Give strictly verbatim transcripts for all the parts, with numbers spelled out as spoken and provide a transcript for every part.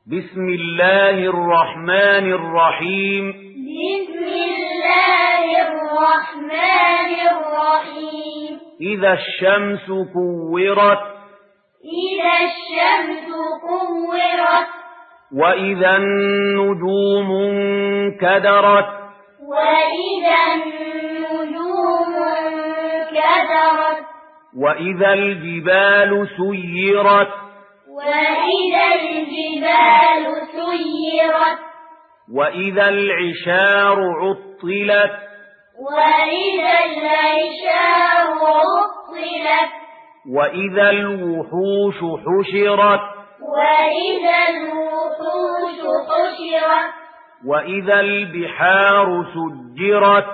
بسم الله الرحمن الرحيم بسم الله الرحمن الرحيم إذا الشمس كورت إذا الشمس كورت وإذا النجوم انكدرت وإذا النجوم انكدرت وإذا الجبال سيرت وإذا الجبال سيرت وإذا العشار عطلت وإذا العشار عطلت وإذا الوحوش حشرت وإذا الوحوش حشرت وإذا البحار سجرت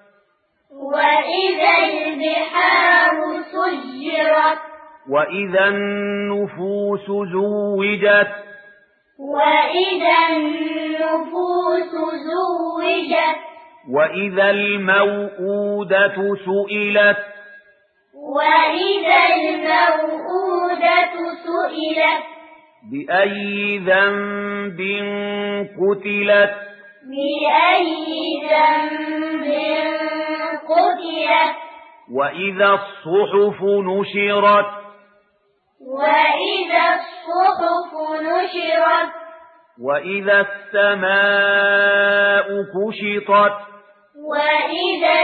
وإذا البحار سجرت وإذا النفوس زوجت وإذا النفوس زوجت وإذا الموءودة سئلت وإذا الموءودة سئلت بأي ذنب قتلت بأي ذنب قتلت وإذا الصحف نشرت وإذا الصحف نشرت وإذا السماء كشطت وإذا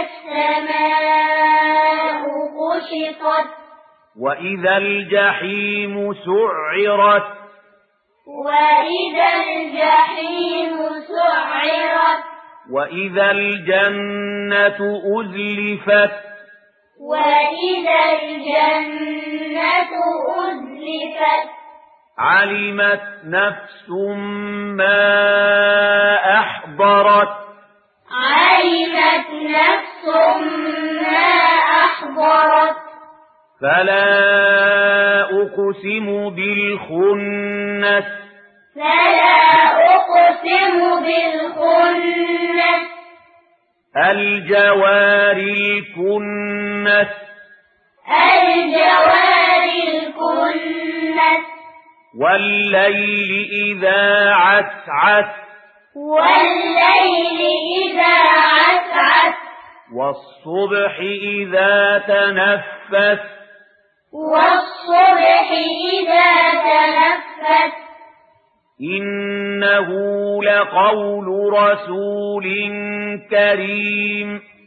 السماء كشطت وإذا الجحيم سعرت وإذا الجحيم سعرت وإذا الجنة أزلفت وإذا الجنة أزلفت علمت نفس ما أحضرت علمت نفس ما أحضرت فلا أقسم بالخنس فلا أقسم بالخنس الجوار الكنس الجوار الكنس والليل إذا عسعس والليل إذا عسعس والصبح إذا تنفس والصبح إذا تنفس إنه لقول رسول كريم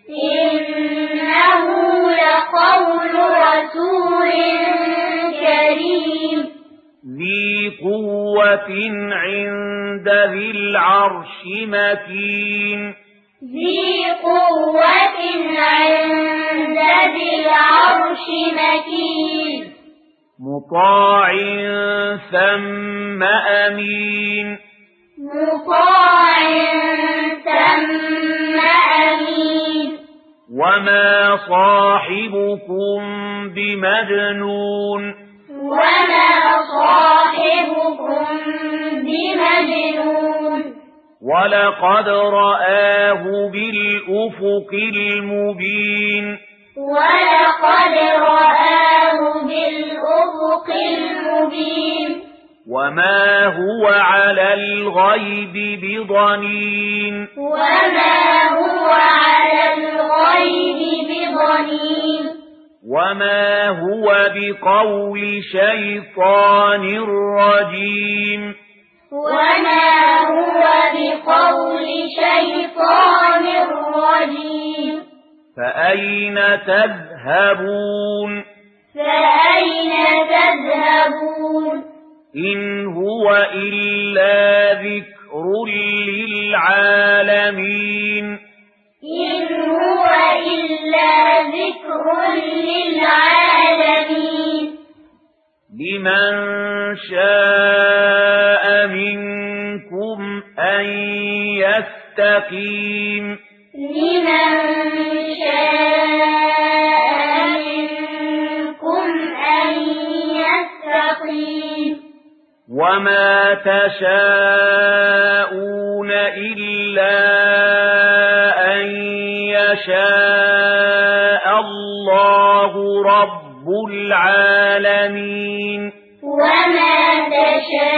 إنه لقول رسول كريم ذي قوة عند ذي العرش مكين ذي قوة عند ذي العرش مكين مطاع ثم أمين مطاع ثم أمين وما صاحبكم بمجنون وما صاحبكم بمجنون ولقد رآه بالأفق المبين ولقد رآه بالأفق المبين وما هو على الغيب بضنين وما هو على الغيب بضنين وما هو بقول شيطان رجيم وما هو بقول شيطان رجيم فأين تذهبون فأين تذهبون إن هو إلا ذكر للعالمين إن هو إلا ذكر للعالمين لمن شاء منكم أن يستقيم لمن شاء منكم أن يستقيم وما تشاءون إلا أن يشاء الله رب العالمين وما تشاءون